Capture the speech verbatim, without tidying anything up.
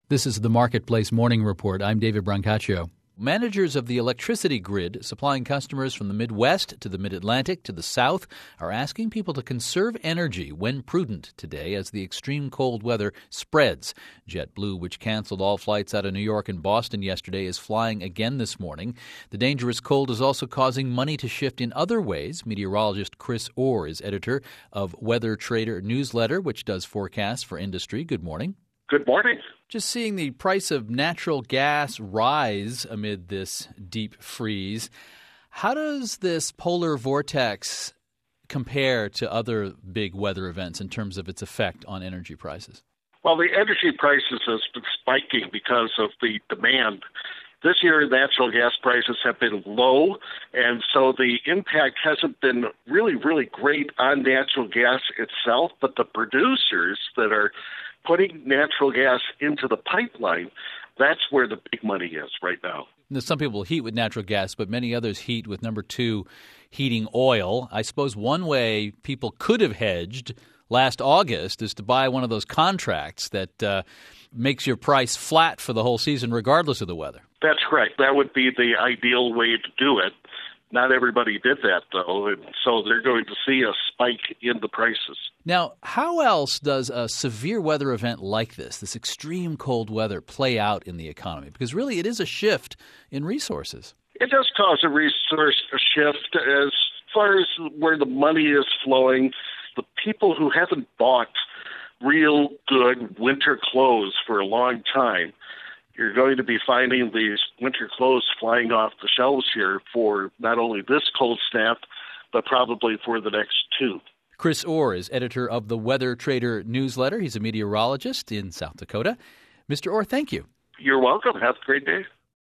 This is the Marketplace Morning Report. I'm David Brancaccio. Managers of the electricity grid supplying customers from the Midwest to the Mid-Atlantic to the South are asking people to conserve energy when prudent today as the extreme cold weather spreads. JetBlue, which canceled all flights out of New York and Boston yesterday, is flying again this morning. The dangerous cold is also causing money to shift in other ways. Meteorologist Chris Orr is editor of Weather Trader newsletter, which does forecasts for industry. Good morning. Good morning. Just seeing the price of natural gas rise amid this deep freeze, how does this polar vortex compare to other big weather events in terms of its effect on energy prices? Well, the energy prices has been spiking because of the demand. This year, natural gas prices have been low, and so the impact hasn't been really, really great on natural gas itself, but the producers that are putting natural gas into the pipeline, that's where the big money is right now. Now, some people heat with natural gas, but many others heat with number two, heating oil. I suppose one way people could have hedged last August is to buy one of those contracts that uh, makes your price flat for the whole season regardless of the weather. That's correct. That would be the ideal way to do it. Not everybody did that, though, and so they're going to see a spike in the prices. Now, how else does a severe weather event like this, this extreme cold weather, play out in the economy? Because really it is a shift in resources. It does cause a resource shift as far as where the money is flowing. The people who haven't bought real good winter clothes for a long time, you're going to be finding these winter clothes flying off the shelves here for not only this cold snap, but probably for the next two. Chris Orr is editor of the Weather Trader newsletter. He's a meteorologist in South Dakota. Mister Orr, thank you. You're welcome. Have a great day.